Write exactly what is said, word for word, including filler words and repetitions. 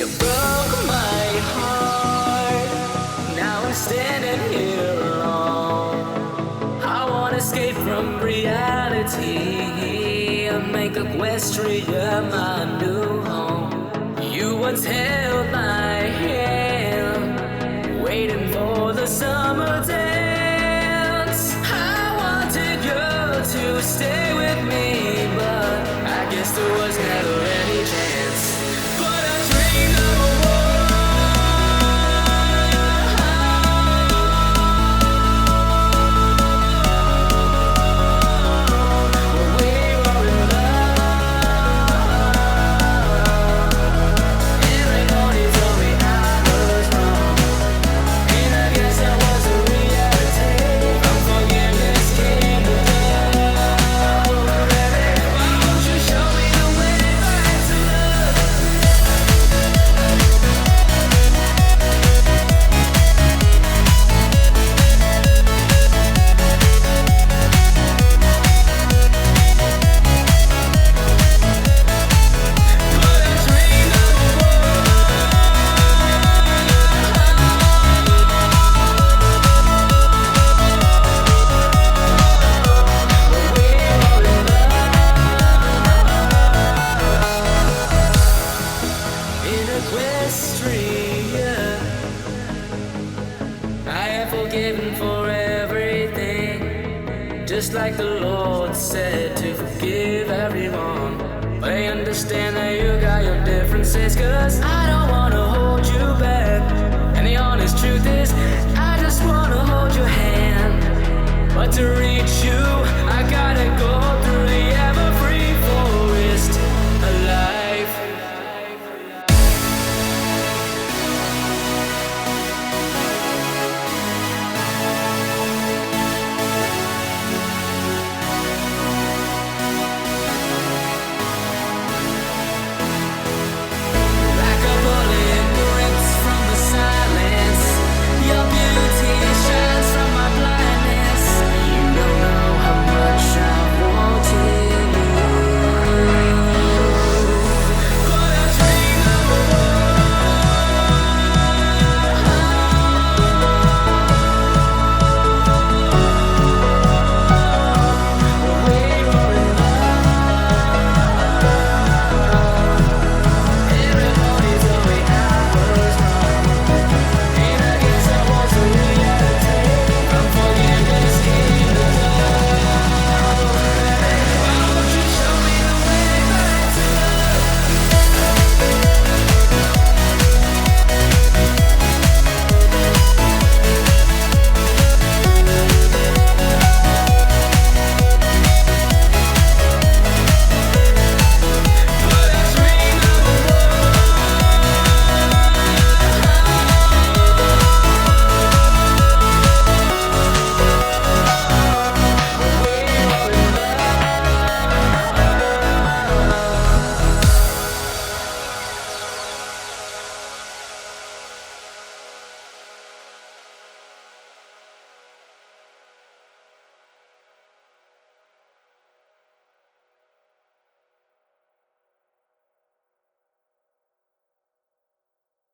You broke my heart. Now I'm standing here alone. I wanna escape from reality and make Equestria my new home. You once held my hand, waiting for the summer dance. I wanted you to stay with me, but I guess there was never any chance. But I dreamed of a world where we were in love. Everybody told me I was wrong, and I guess that was the reality. From forgiveness came to love. Why won't you show me the way back to love? But I dreamed of a world where we were in love. In Equestria, I have forgiven for everything, just like the Lord said to forgive everyone. But I understand that you got your differences, cause I don't wanna hold you back. And the honest truth is, I just wanna hold your hand. But to reach you